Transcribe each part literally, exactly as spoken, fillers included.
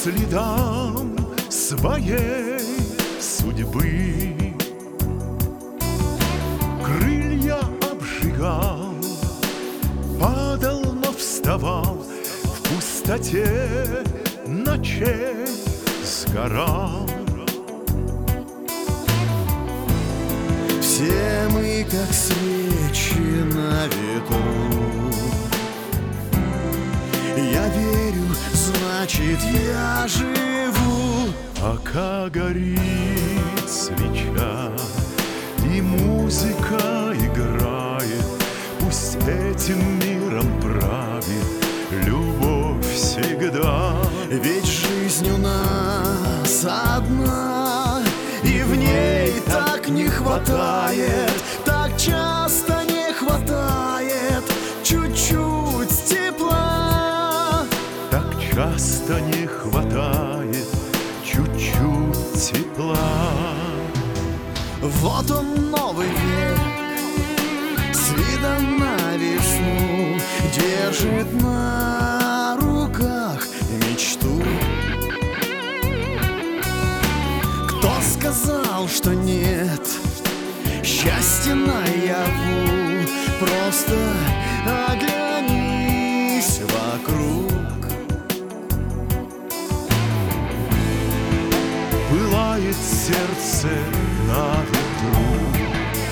следам своей судьбы. Крылья обжигал, падал, но вставал, в пустоте ночей сгорал. Все мы, как свечи на ветру. Я верю, значит, я живу. Пока горит свеча и музыка играет, пусть этим миром правит любовь всегда. Ведь жизнь у нас одна, и в ней так не хватает, так часто не хватает чуть-чуть тепла. Так часто не хватает чуть-чуть тепла. Вот он, новый век, с видом на весну, держит на руках мечту. Кто сказал, что нет счастья наяву? Просто оглянись вокруг. Пылает сердце на ветру.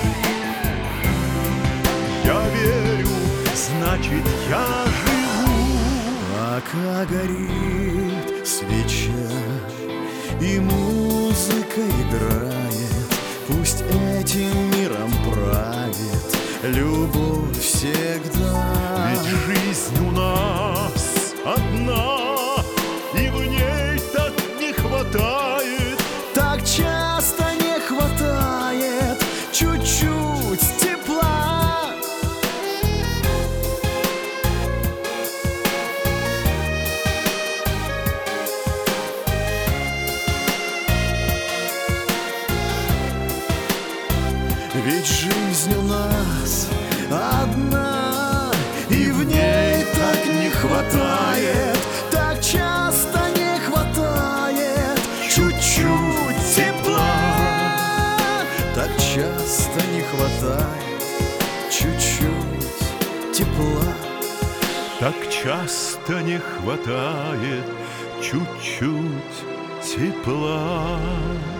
Я верю, значит, я живу. Пока горит свеча и музыка играет, пусть этим миром правит любовь всегда. Ведь жизнь у нас одна, и в ней так не хватает, так часто не хватает чуть-чуть тепла. Ведь жизнь у нас одна, и в ней так не хватает, так часто не хватает чуть-чуть тепла. Так часто не хватает чуть-чуть тепла. так часто не хватает чуть-чуть тепла.